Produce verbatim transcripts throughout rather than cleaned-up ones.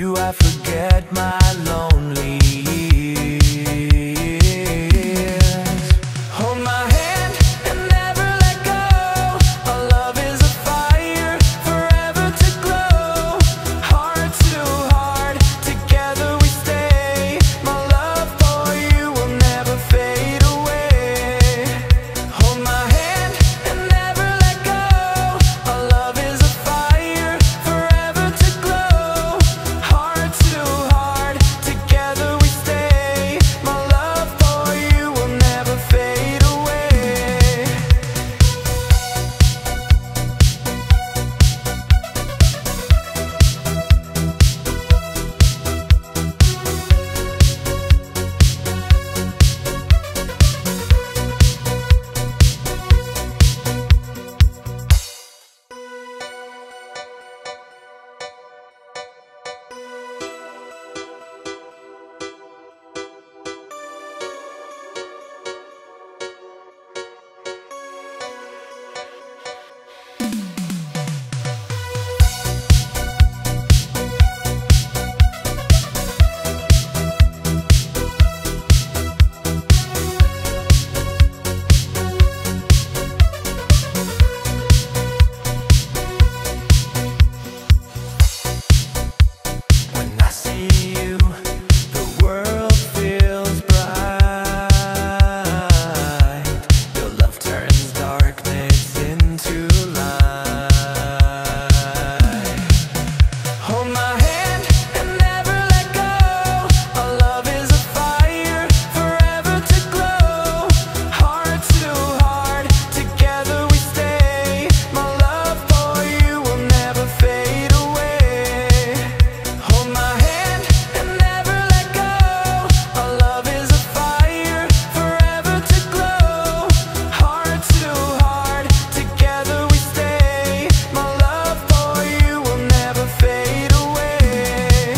you I forget my lonely years. Hold my hand and never let go. Our love is a fire forever to glow. Heart to heart, together we stay. My love for you will never fade away. Hold my hand and never let go. Our love is a fire forever to glow. Heart to heart, together we stay. My love for you will never fade away. When I see you, the world feels bright. Your love turns darkness into light. Hold my hand and never let go. Our love is a fire forever to glow. Heart to heart, together we stay. My love for you will never fade away. Hold my hand and never let go. Our love is a fire forever to glow. Heart to heart, together we stay. My love for you will never fade away.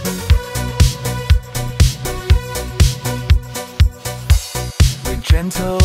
We're gentle